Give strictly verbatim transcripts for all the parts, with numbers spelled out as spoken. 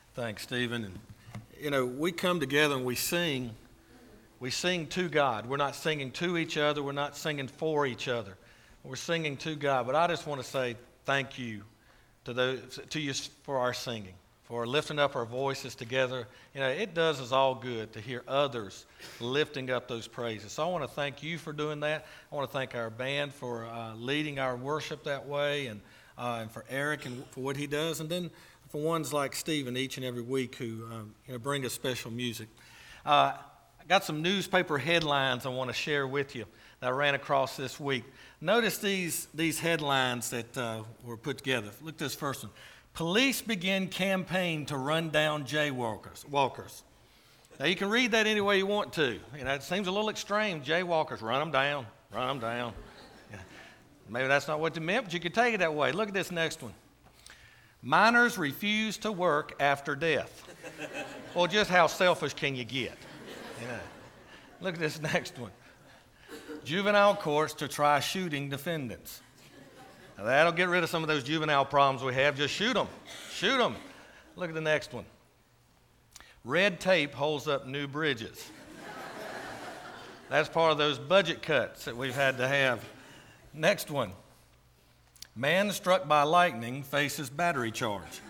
Thanks, Stephen. And, you know, we come together and we sing. We sing to God. We're not singing to each other. We're not singing for each other. We're singing to God. But I just want to say thank you to those, to you for our singing, for lifting up our voices together. You know, it does us all good to hear others lifting up those praises. So I want to thank you for doing that. I want to thank our band for uh, leading our worship that way, and, uh, and for Eric and for what he does, and then for ones like Stephen each and every week who um, you know, bring us special music. Uh, I got some newspaper headlines I want to share with you that I ran across this week. Notice these, these headlines that uh, were put together. Look at this first one. Police begin campaign to run down jaywalkers. Walkers. Now, you can read that any way you want to. You know, it seems a little extreme. Jaywalkers, run them down, run them down. Yeah. Maybe that's not what they meant, but you could take it that way. Look at this next one. Minors refuse to work after death. Well, just how selfish can you get? You know. Look at this next one. Juvenile courts to try shooting defendants. Now, that'll get rid of some of those juvenile problems we have. Just shoot them. Shoot them. Look at the next one. Red tape holds up new bridges. That's part of those budget cuts that we've had to have. Next one. Man struck by lightning faces battery charge.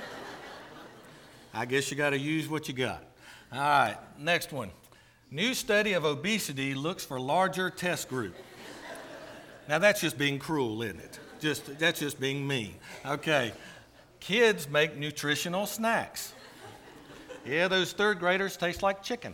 I guess you got to use what you got. All right, next one. New study of obesity looks for larger test group. Now that's just being cruel, isn't it? Just that's just being mean. Okay. Kids make nutritional snacks. Yeah, those third graders taste like chicken.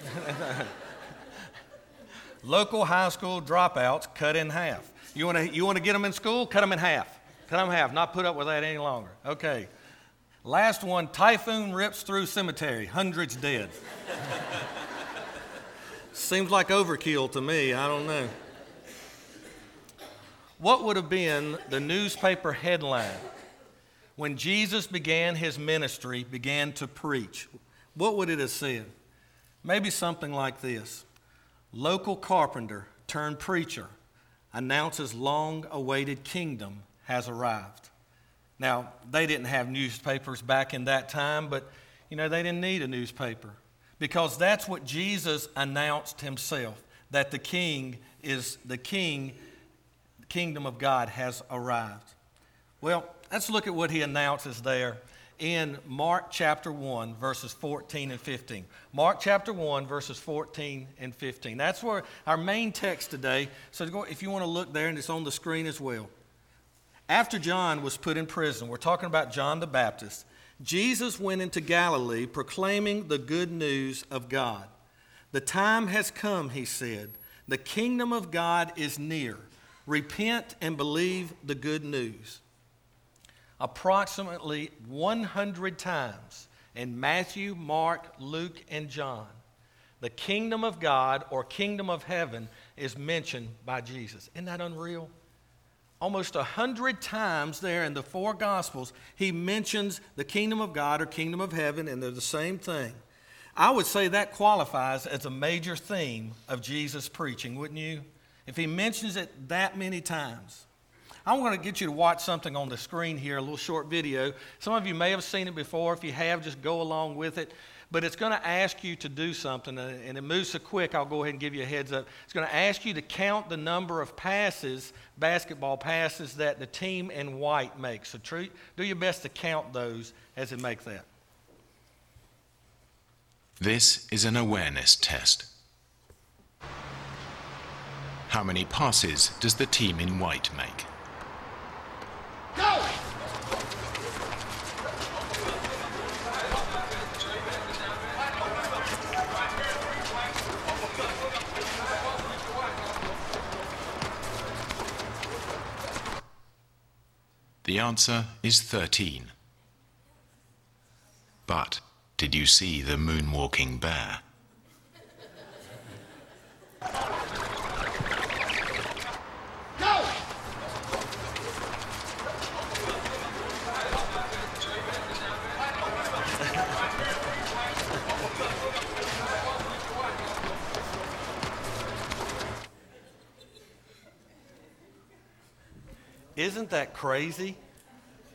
Local high school dropouts cut in half. You want to you want to get them in school? Cut them in half. Cut them in half. Not put up with that any longer. Okay. Last one. Typhoon rips through cemetery. Hundreds dead. Seems like overkill to me. I don't know. What would have been the newspaper headline when Jesus began his ministry, began to preach? What would it have said? Maybe something like this. Local carpenter turned preacher announces long-awaited kingdom has arrived. Now, they didn't have newspapers back in that time, but, you know, they didn't need a newspaper because that's what Jesus announced himself, that the king is the king, the kingdom of God has arrived. Well, let's look at what he announces there in Mark chapter one, verses fourteen and fifteen. Mark chapter one, verses fourteen and fifteen. That's where our main text today. So if you want to look there, and it's on the screen as well. After John was put in prison, we're talking about John the Baptist, Jesus went into Galilee proclaiming the good news of God. The time has come, he said. The kingdom of God is near. Repent and believe the good news. Approximately one hundred times in Matthew, Mark, Luke, and John, the kingdom of God or kingdom of heaven is mentioned by Jesus. Isn't that unreal? Almost a hundred times there in the four Gospels, he mentions the kingdom of God or kingdom of heaven, and they're the same thing. I would say that qualifies as a major theme of Jesus' preaching, wouldn't you? If he mentions it that many times. I want to get you to watch something on the screen here, a little short video. Some of you may have seen it before. If you have, just go along with it. But it's going to ask you to do something, and it moves so quick, I'll go ahead and give you a heads up. It's going to ask you to count the number of passes, basketball passes, that the team in white makes. So tr- do your best to count those as it makes that. This is an awareness test. How many passes does the team in white make? Go! The answer is thirteen. But did you see the moonwalking bear? Go! Isn't that crazy?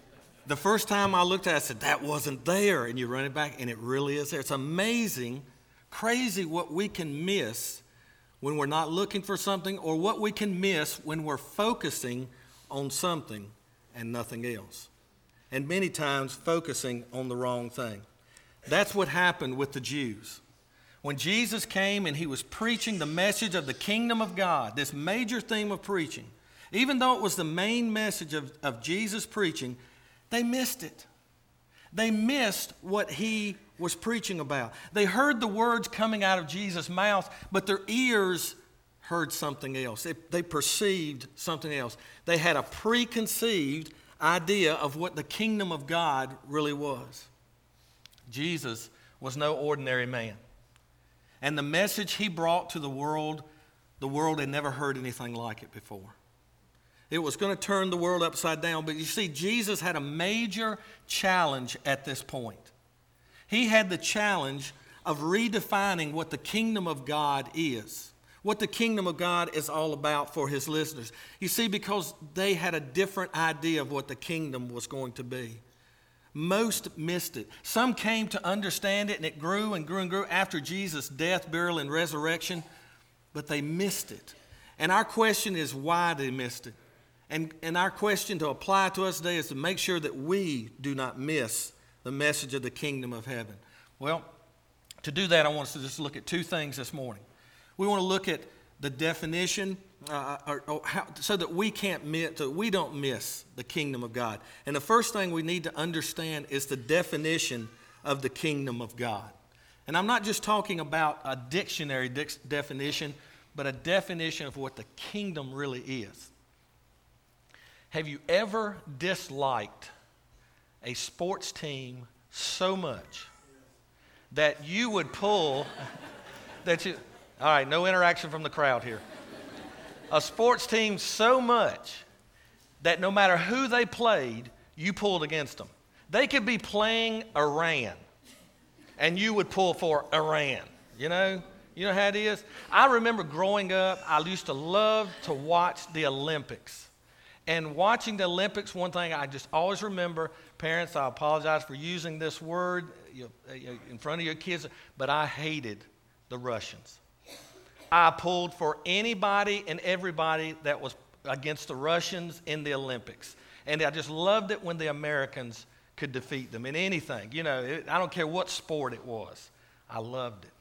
The first time I looked at it, I said, that wasn't there. And you run it back, and it really is there. It's amazing, crazy what we can miss when we're not looking for something, or what we can miss when we're focusing on something and nothing else. And many times focusing on the wrong thing. That's what happened with the Jews. When Jesus came and he was preaching the message of the kingdom of God, this major theme of preaching, even though it was the main message of, of Jesus preaching, they missed it. They missed what he was preaching about. They heard the words coming out of Jesus' mouth, but their ears heard something else. They, they perceived something else. They had a preconceived idea of what the kingdom of God really was. Jesus was no ordinary man. And the message he brought to the world, the world had never heard anything like it before. It was going to turn the world upside down. But you see, Jesus had a major challenge at this point. He had the challenge of redefining what the kingdom of God is, what the kingdom of God is all about for his listeners. You see, because they had a different idea of what the kingdom was going to be. Most missed it. Some came to understand it, and it grew and grew and grew after Jesus' death, burial, and resurrection, but they missed it. And our question is why they missed it. And, and our question to apply to us today is to make sure that we do not miss the message of the kingdom of heaven. Well, to do that, I want us to just look at two things this morning. We want to look at the definition uh, or, or how, so that we can't miss, so we don't miss the kingdom of God. And the first thing we need to understand is the definition of the kingdom of God. And I'm not just talking about a dictionary de- definition, but a definition of what the kingdom really is. Have you ever disliked a sports team so much that you would pull, that you, all right, no interaction from the crowd here. A sports team so much that no matter who they played, you pulled against them. They could be playing Iran, and you would pull for Iran, you know? You know how it is? I remember growing up, I used to love to watch the Olympics. And watching the Olympics, one thing I just always remember, parents, I apologize for using this word in front of your kids, but I hated the Russians. I pulled for anybody and everybody that was against the Russians in the Olympics. And I just loved it when the Americans could defeat them in anything. You know, it, I don't care what sport it was. I loved it.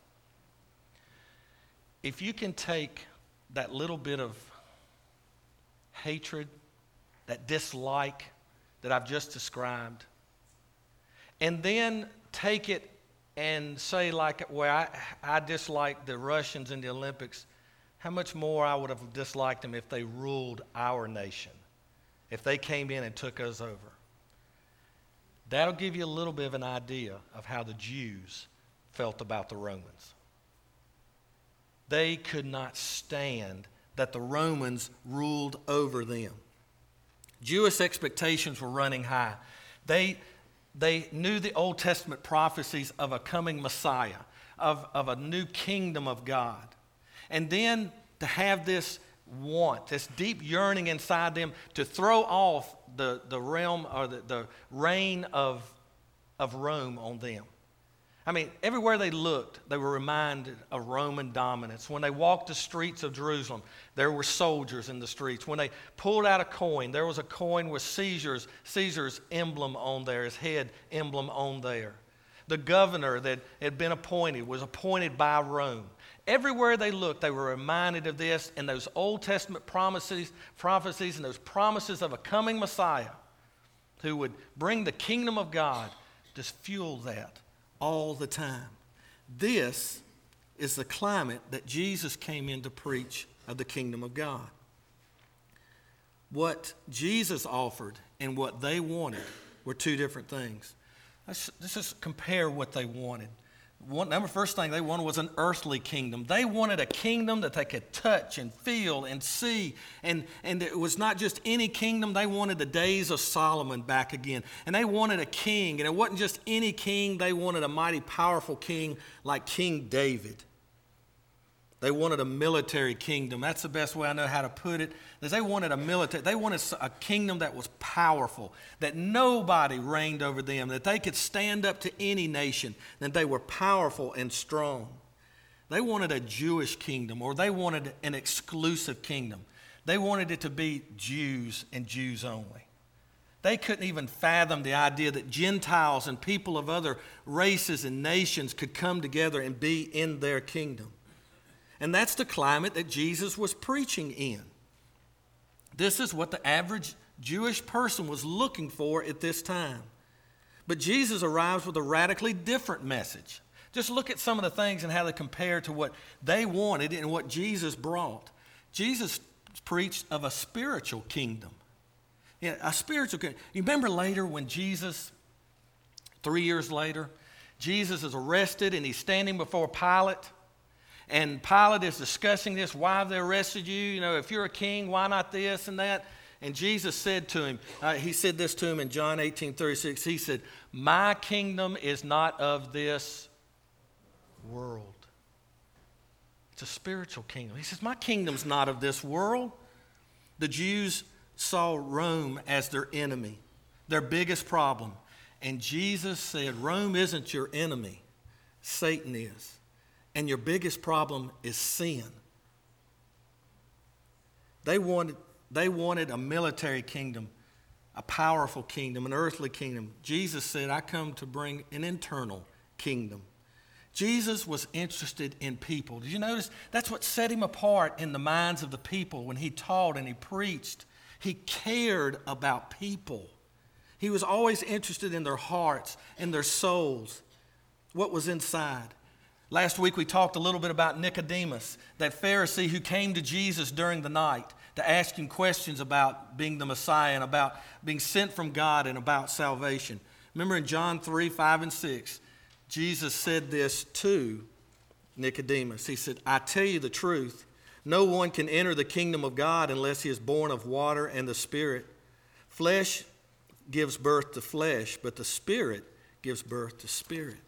If you can take that little bit of hatred, that dislike that I've just described, and then take it and say, like, well, I, I dislike the Russians in the Olympics, how much more I would have disliked them if they ruled our nation, if they came in and took us over. That'll give you a little bit of an idea of how the Jews felt about the Romans. They could not stand that the Romans ruled over them. Jewish expectations were running high. They, they knew the Old Testament prophecies of a coming Messiah, of, of a new kingdom of God. And then to have this want, this deep yearning inside them to throw off the, the realm or the, the reign of, of Rome on them. I mean, everywhere they looked, they were reminded of Roman dominance. When they walked the streets of Jerusalem, there were soldiers in the streets. When they pulled out a coin, there was a coin with Caesar's, Caesar's emblem on there, his head emblem on there. The governor that had been appointed was appointed by Rome. Everywhere they looked, they were reminded of this, and those Old Testament promises, prophecies and those promises of a coming Messiah who would bring the kingdom of God just fueled that all the time. This is the climate that Jesus came in to preach of the kingdom of God. What Jesus offered and what they wanted were two different things. Let's, let's just compare what they wanted. One, number first thing they wanted was an earthly kingdom. They wanted a kingdom that they could touch and feel and see. And, and it was not just any kingdom. They wanted the days of Solomon back again. And they wanted a king. And it wasn't just any king. They wanted a mighty powerful king like King David. They wanted a military kingdom. That's the best way I know how to put it. Is they wanted a military, they wanted a kingdom that was powerful, that nobody reigned over them, that they could stand up to any nation, that they were powerful and strong. They wanted a Jewish kingdom, or they wanted an exclusive kingdom. They wanted it to be Jews and Jews only. They couldn't even fathom the idea that Gentiles and people of other races and nations could come together and be in their kingdom. And that's the climate that Jesus was preaching in. This is what the average Jewish person was looking for at this time. But Jesus arrives with a radically different message. Just look at some of the things and how they compare to what they wanted and what Jesus brought. Jesus preached of a spiritual kingdom. Yeah, a spiritual kingdom. You remember later when Jesus, three years later, Jesus is arrested and he's standing before Pilate. And Pilate is discussing this, why have they arrested you? You know, if you're a king, why not this and that? And Jesus said to him, uh, he said this to him in John eighteen thirty-six. He said, my kingdom is not of this world. It's a spiritual kingdom. He says, my kingdom's not of this world. The Jews saw Rome as their enemy, their biggest problem. And Jesus said, Rome isn't your enemy. Satan is. And your biggest problem is sin. They wanted, they wanted a military kingdom, a powerful kingdom, an earthly kingdom. Jesus said, I come to bring an internal kingdom. Jesus was interested in people. Did you notice? That's what set him apart in the minds of the people when he taught and he preached. He cared about people. He was always interested in their hearts, in their souls, what was inside. Last week we talked a little bit about Nicodemus, that Pharisee who came to Jesus during the night to ask him questions about being the Messiah and about being sent from God and about salvation. Remember in John three, five, and six, Jesus said this to Nicodemus. He said, I tell you the truth, no one can enter the kingdom of God unless he is born of water and the Spirit. Flesh gives birth to flesh, but the Spirit gives birth to spirit.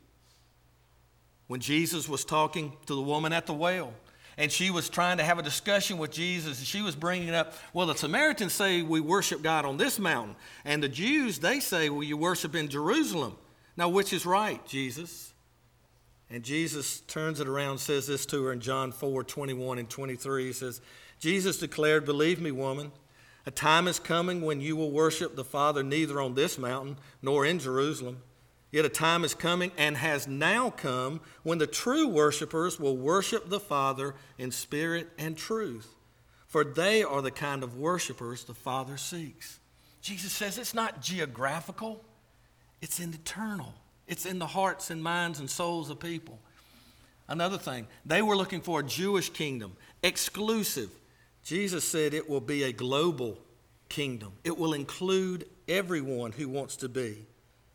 When Jesus was talking to the woman at the well, and she was trying to have a discussion with Jesus, and she was bringing up, well, the Samaritans say we worship God on this mountain, and the Jews, they say, well, you worship in Jerusalem. Now, which is right, Jesus? And Jesus turns it around and says this to her in John four, twenty-one and twenty-three. He says, Jesus declared, believe me, woman, a time is coming when you will worship the Father neither on this mountain nor in Jerusalem. Yet a time is coming and has now come when the true worshipers will worship the Father in spirit and truth. For they are the kind of worshipers the Father seeks. Jesus says it's not geographical, it's internal. It's in the hearts and minds and souls of people. Another thing, they were looking for a Jewish kingdom, exclusive. Jesus said it will be a global kingdom. It will include everyone who wants to be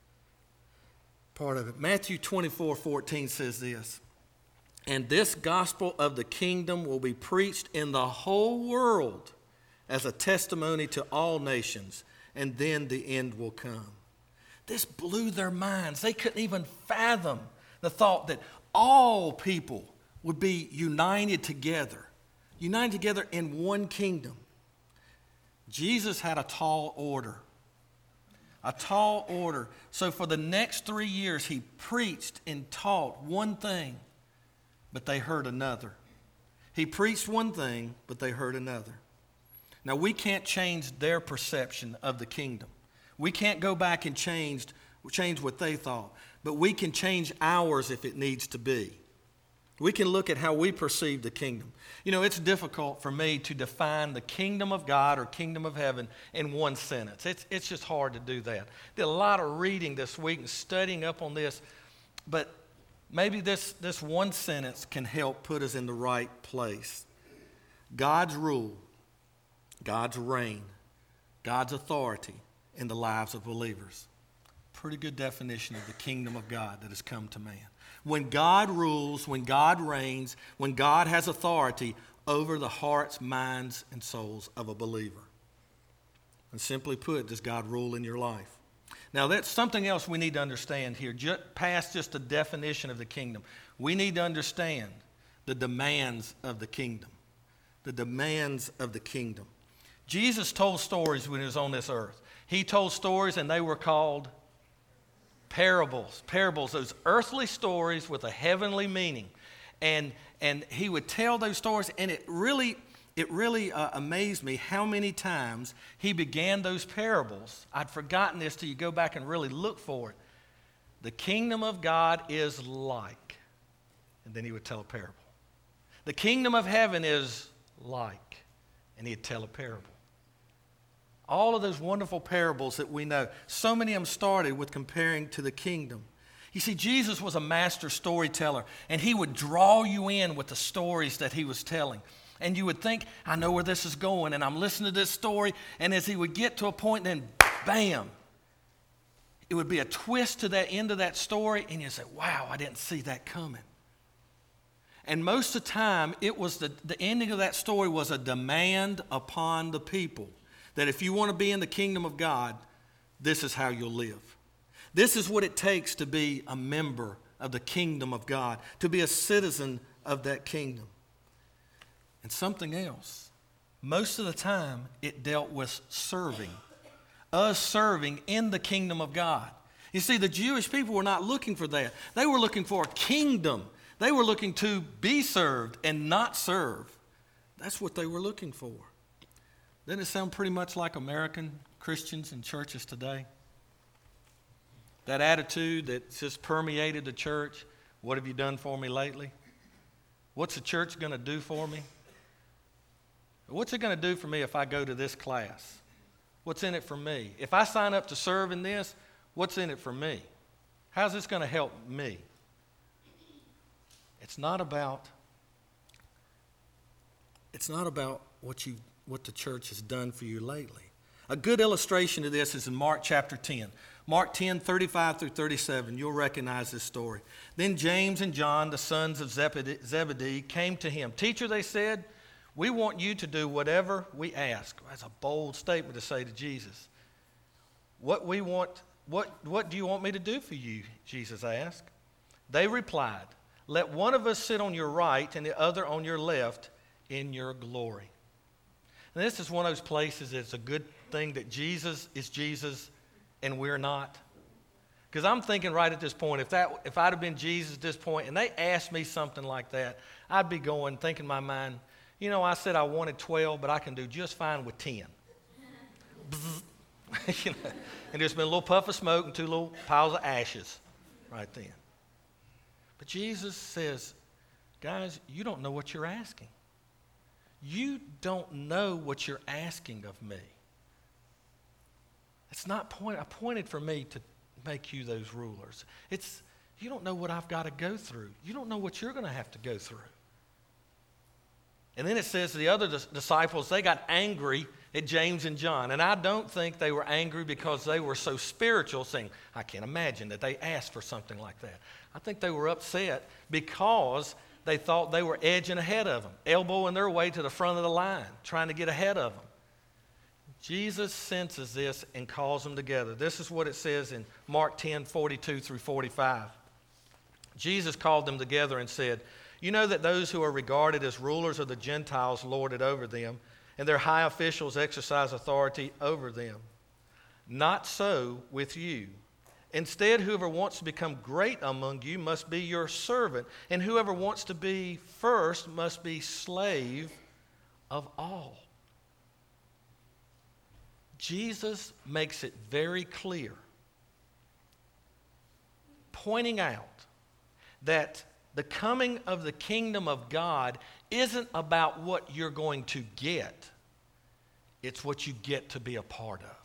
part of it. Matthew twenty-four, fourteen says this, and this gospel of the kingdom will be preached in the whole world as a testimony to all nations, and then the end will come. This blew their minds. They couldn't even fathom the thought that all people would be united together, united together in one kingdom. Jesus had a tall order. A tall order. So for the next three years, he preached and taught one thing, but they heard another. He preached one thing, but they heard another. Now, we can't change their perception of the kingdom. We can't go back and change, change what they thought, but we can change ours if it needs to be. We can look at how we perceive the kingdom. You know, it's difficult for me to define the kingdom of God or kingdom of heaven in one sentence. It's, it's just hard to do that. Did a lot of reading this week and studying up on this, but maybe this, this one sentence can help put us in the right place. God's rule, God's reign, God's authority in the lives of believers. Pretty good definition of the kingdom of God that has come to man. When God rules, when God reigns, when God has authority over the hearts, minds, and souls of a believer. And simply put, does God rule in your life? Now, that's something else we need to understand here, just past just the definition of the kingdom. We need to understand the demands of the kingdom. The demands of the kingdom. Jesus told stories when he was on this earth. He told stories and they were called parables. Parables, those earthly stories with a heavenly meaning. And and he would tell those stories, and it really, it really uh, amazed me how many times he began those parables. I'd forgotten this till you go back and really look for it. The kingdom of God is like, and then he would tell a parable. The kingdom of heaven is like, and he'd tell a parable. All of those wonderful parables that we know, so many of them started with comparing to the kingdom. You see, Jesus was a master storyteller, and he would draw you in with the stories that he was telling. And you would think, I know where this is going, and I'm listening to this story, and as he would get to a point, then bam, it would be a twist to that end of that story, and you'd say, wow, I didn't see that coming. And most of the time, it was the, the ending of that story was a demand upon the people that if you want to be in the kingdom of God, this is how you'll live. This is what it takes to be a member of the kingdom of God, to be a citizen of that kingdom. And something else, most of the time it dealt with serving, us serving in the kingdom of God. You see, the Jewish people were not looking for that. They were looking for a kingdom. They were looking to be served and not serve. That's what they were looking for. Doesn't it sound pretty much like American Christians and churches today? That attitude that just permeated the church. What have you done for me lately? What's the church going to do for me? What's it going to do for me if I go to this class? What's in it for me? If I sign up to serve in this, what's in it for me? How's this going to help me? It's not about, it's not about what you what the church has done for you lately. A good illustration of this is in Mark chapter ten. Mark ten, thirty-five through thirty-seven. You'll recognize this story. Then James and John, the sons of Zebedee, came to him. Teacher, they said, we want you to do whatever we ask. That's a bold statement to say to Jesus. What we want, what, what do you want me to do for you? Jesus asked. They replied, let one of us sit on your right and the other on your left in your glory. And this is one of those places that's a good thing that Jesus is Jesus and we're not. Because I'm thinking right at this point, if that if I'd have been Jesus at this point and they asked me something like that, I'd be going, thinking in my mind, you know, I said I wanted twelve, but I can do just fine with ten. You know, and there's been a little puff of smoke and two little piles of ashes right then. But Jesus says, guys, you don't know what you're asking. You don't know what you're asking of me. It's not point, appointed for me to make you those rulers. It's, you don't know what I've got to go through. You don't know what you're going to have to go through. And then it says the other dis- disciples, they got angry at James and John. And I don't think they were angry because they were so spiritual, saying, I can't imagine that they asked for something like that. I think they were upset because they thought they were edging ahead of them, elbowing their way to the front of the line, trying to get ahead of them. Jesus senses this and calls them together. This is what it says in Mark ten, forty-two through forty-five. Jesus called them together and said, you know that those who are regarded as rulers of the Gentiles lord it over them, and their high officials exercise authority over them. Not so with you. Instead, whoever wants to become great among you must be your servant, and whoever wants to be first must be slave of all. Jesus makes it very clear, pointing out that the coming of the kingdom of God isn't about what you're going to get. It's what you get to be a part of.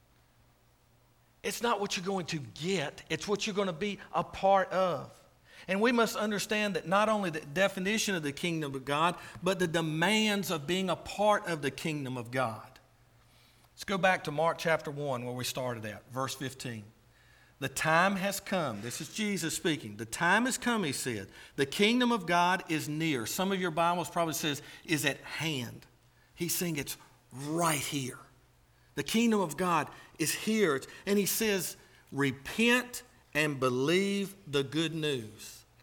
It's not what you're going to get, it's what you're going to be a part of. And we must understand that not only the definition of the kingdom of God, but the demands of being a part of the kingdom of God. Let's go back to Mark chapter one where we started at, verse fifteen. The time has come. This is Jesus speaking. The time has come, he said. The kingdom of God is near. Some of your Bibles probably says is at hand. He's saying it's right here. The kingdom of God is here. And he says, repent and believe the good news.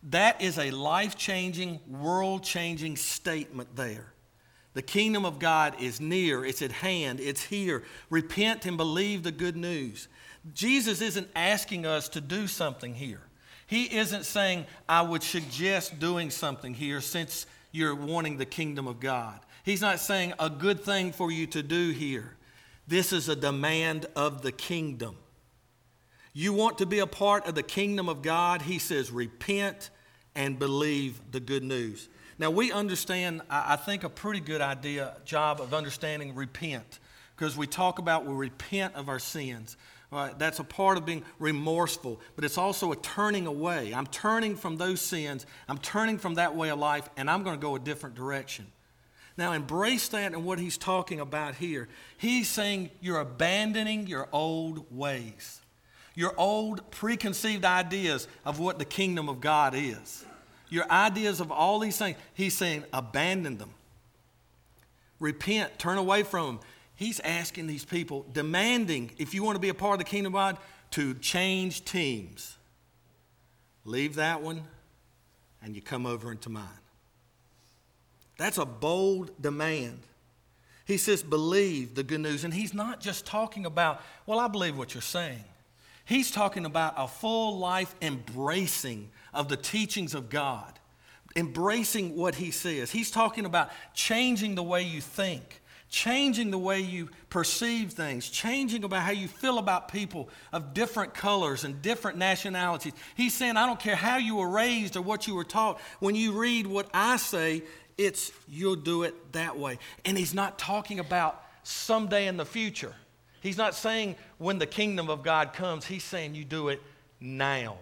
That is a life-changing, world-changing statement there. The kingdom of God is near, it's at hand, it's here. Repent and believe the good news. Jesus isn't asking us to do something here. He isn't saying, I would suggest doing something here since you're wanting the kingdom of God. He's not saying a good thing for you to do here. This is a demand of the kingdom. You want to be a part of the kingdom of God, he says, repent and believe the good news. Now, we understand, I think, a pretty good idea, job of understanding repent, because we talk about we repent of our sins. Right? That's a part of being remorseful, but it's also a turning away. I'm turning from those sins. I'm turning from that way of life, and I'm going to go a different direction. Now, embrace that and what he's talking about here. He's saying you're abandoning your old ways, your old preconceived ideas of what the kingdom of God is. Your ideas of all these things, he's saying abandon them. Repent, turn away from them. He's asking these people, demanding, if you want to be a part of the kingdom of God, to change teams. Leave that one, and you come over into mine. That's a bold demand. He says, believe the good news. And he's not just talking about, well, I believe what you're saying. He's talking about a full life embracing of the teachings of God, embracing what he says. He's talking about changing the way you think, changing the way you perceive things, changing about how you feel about people of different colors and different nationalities. He's saying, I don't care how you were raised or what you were taught. When you read what I say, it's you'll do it that way. And he's not talking about someday in the future. He's not saying when the kingdom of God comes. He's saying you do it now.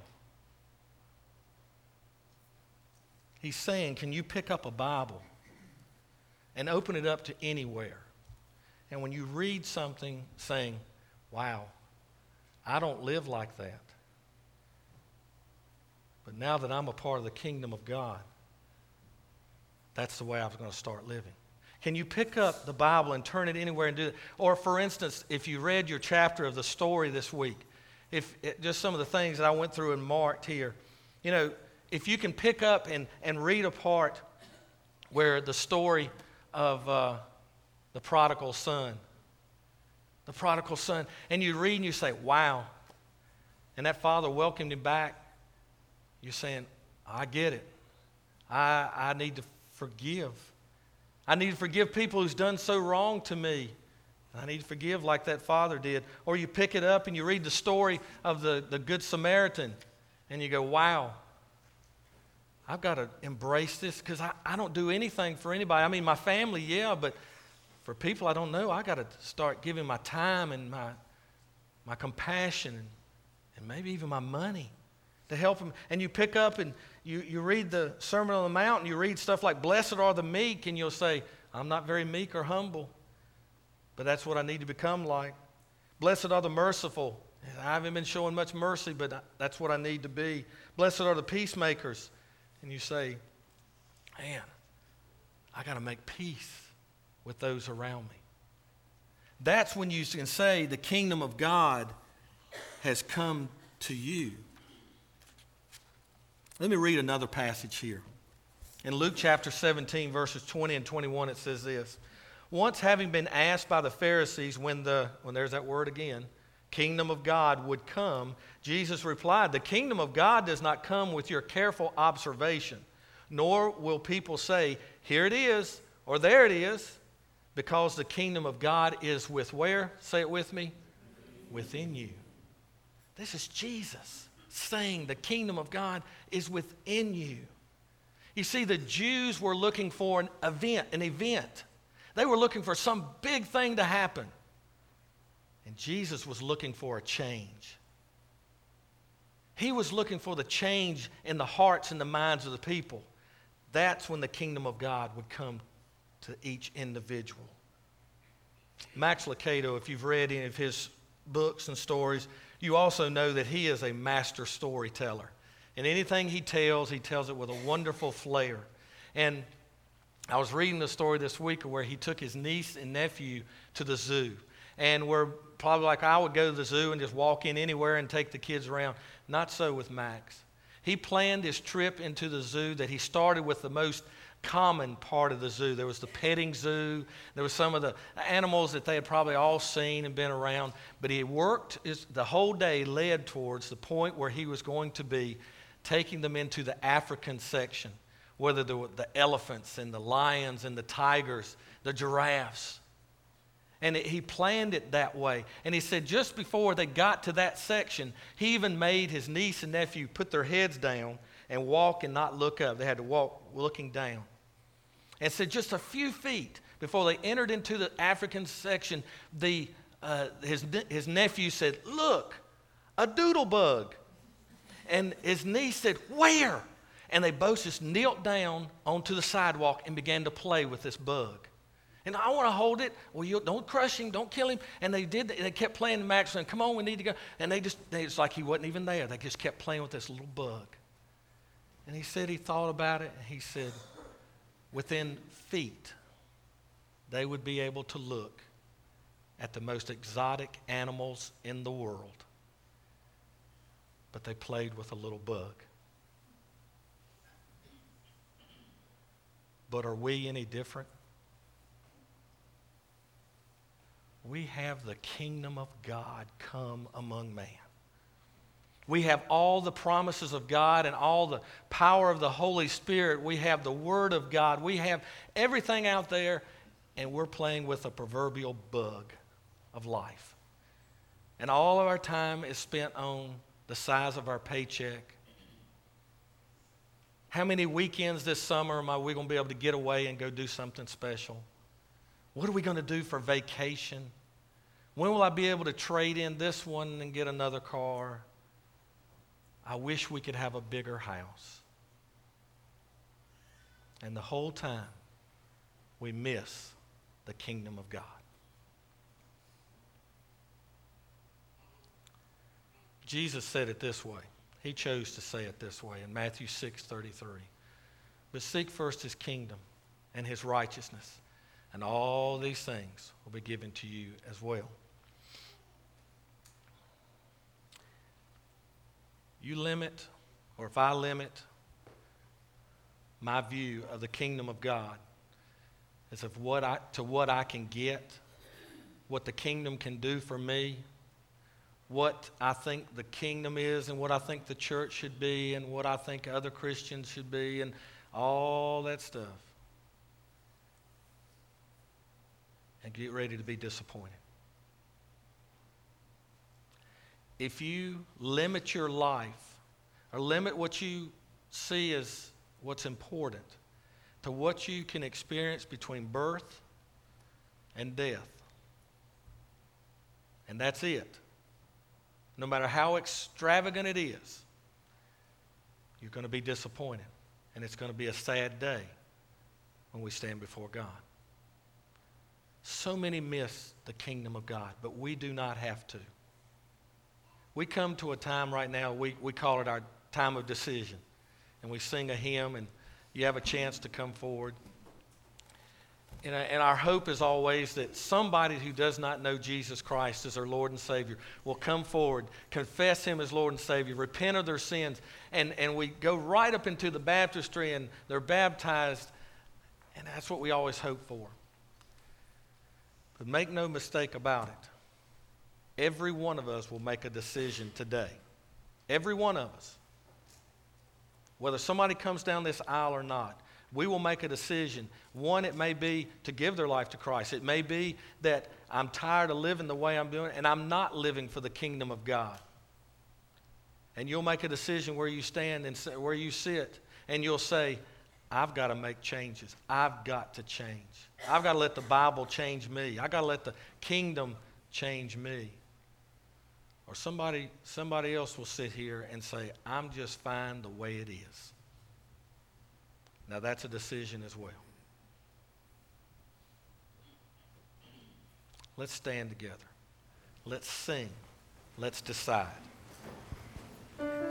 He's saying, can you pick up a Bible and open it up to anywhere? And when you read something saying, wow, I don't live like that. But now that I'm a part of the kingdom of God, that's the way I was going to start living. Can you pick up the Bible and turn it anywhere and do it? Or for instance, if you read your chapter of the story this week, if it, just some of the things that I went through and marked here, you know, if you can pick up and, and read a part where the story of uh, the prodigal son, the prodigal son, and you read and you say, wow, and that father welcomed him back, you're saying, I get it. I, I need to forgive. I need to forgive people who's done so wrong to me. I need to forgive like that father did. Or you pick it up and you read the story of the, the Good Samaritan, and you go, wow, I've got to embrace this because I, I don't do anything for anybody. I mean, my family, yeah, but for people I don't know, I got to start giving my time and my, my compassion and, and maybe even my money to help them. And you pick up and you, you read the Sermon on the Mount and you read stuff like, blessed are the meek, and you'll say, I'm not very meek or humble, but that's what I need to become like. Blessed are the merciful. I haven't been showing much mercy, but that's what I need to be. Blessed are the peacemakers. And you say, man, I got to make peace with those around me. That's when you can say the kingdom of God has come to you. Let me read another passage here. In Luke chapter seventeen, verses twenty and twenty-one, it says this. Once having been asked by the Pharisees when the, when there's that word again, kingdom of God would come, Jesus replied, the kingdom of God does not come with your careful observation, nor will people say, here it is, or there it is, because the kingdom of God is with where? Say it with me. Within you. This is Jesus saying the kingdom of God is within you. You see, the Jews were looking for an event, an event. They were looking for some big thing to happen. And Jesus was looking for a change. He was looking for the change in the hearts and the minds of the people. That's when the kingdom of God would come to each individual. Max Lucado, if you've read any of his books and stories, you also know that he is a master storyteller. And anything he tells, he tells it with a wonderful flair. And I was reading the story this week where he took his niece and nephew to the zoo. And we're probably like I would go to the zoo and just walk in anywhere and take the kids around. Not so with Max. He planned his trip into the zoo that he started with the most common part of the zoo. There was the petting zoo. There was some of the animals that they had probably all seen and been around. But he worked, his, the whole day led towards the point where he was going to be taking them into the African section, whether the, the elephants and the lions and the tigers, the giraffes. And it, he planned it that way. And he said just before they got to that section, he even made his niece and nephew put their heads down and walk and not look up. They had to walk looking down. And said just a few feet before they entered into the African section, the, uh, his, his nephew said, "Look, a doodle bug." And his niece said, "Where?" And they both just knelt down onto the sidewalk and began to play with this bug. And I want to hold it. Well, you don't crush him, don't kill him. And they did. They kept playing. Max saying, "Come on, we need to go." And they just, they, it's like he wasn't even there. They just kept playing with this little bug. And he said he thought about it. And he said, within feet, they would be able to look at the most exotic animals in the world. But they played with a little bug. But are we any different? We have the kingdom of God come among man. We have all the promises of God and all the power of the Holy Spirit. We have the Word of God. We have everything out there, and we're playing with a proverbial bug of life. And all of our time is spent on the size of our paycheck. How many weekends this summer am I we going to be able to get away and go do something special? What are we going to do for vacation? When will I be able to trade in this one and get another car? I wish we could have a bigger house. And the whole time, we miss the kingdom of God. Jesus said it this way. He chose to say it this way in Matthew six thirty-three. But seek first his kingdom and his righteousness, and all these things will be given to you as well. You limit, or if I limit, my view of the kingdom of God as of what I, to what I can get, what the kingdom can do for me, what I think the kingdom is and what I think the church should be and what I think other Christians should be and all that stuff. And get ready to be disappointed. If you limit your life or limit what you see as what's important to what you can experience between birth and death, and that's it, no matter how extravagant it is, you're going to be disappointed. And it's going to be a sad day when we stand before God. So many miss the kingdom of God, but we do not have to. We come to a time right now, we, we call it our time of decision. And we sing a hymn, and you have a chance to come forward. And, and our hope is always that somebody who does not know Jesus Christ as their Lord and Savior will come forward, confess him as Lord and Savior, repent of their sins, and, and we go right up into the baptistry and they're baptized, and that's what we always hope for. But make no mistake about it. Every one of us will make a decision today. Every one of us. Whether somebody comes down this aisle or not, we will make a decision. One, it may be to give their life to Christ. It may be that I'm tired of living the way I'm doing and I'm not living for the kingdom of God. And you'll make a decision where you stand and where you sit, and you'll say, I've got to make changes. I've got to change. I've got to let the Bible change me. I've got to let the kingdom change me. Or somebody, somebody else will sit here and say, I'm just fine the way it is. Now that's a decision as well. Let's stand together. Let's sing. Let's decide.